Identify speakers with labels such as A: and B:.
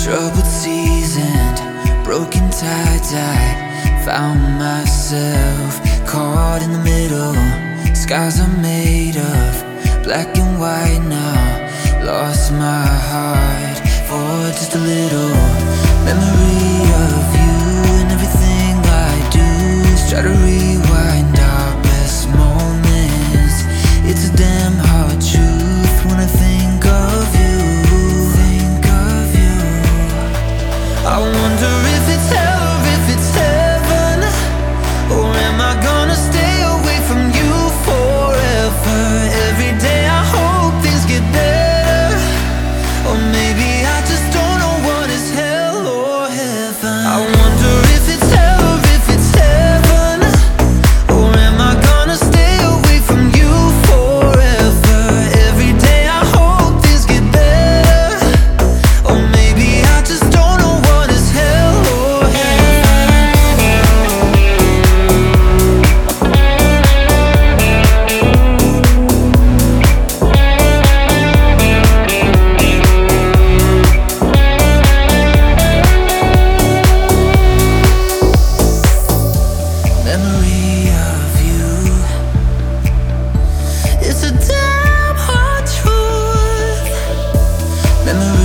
A: Troubled seas and broken tides, I found myself caught in the middle. Skies are made of black and white now. Lost my heart for just a little. Memory of you and everything I do is try to rewind our best moments. It's a damn hard truth when I think of you. I wonder if it's hell or if it's heaven, or am I gonna stay away from you forever? Every day I hope things get better, or maybe I just don't know what is hell or heaven. I wonder if it's hell or if it's heaven, or am I gonna stay away from you forever? Every day I hope things get better, or maybe I just don't know what is hell or memory of you. It's a damn hard truth. Memory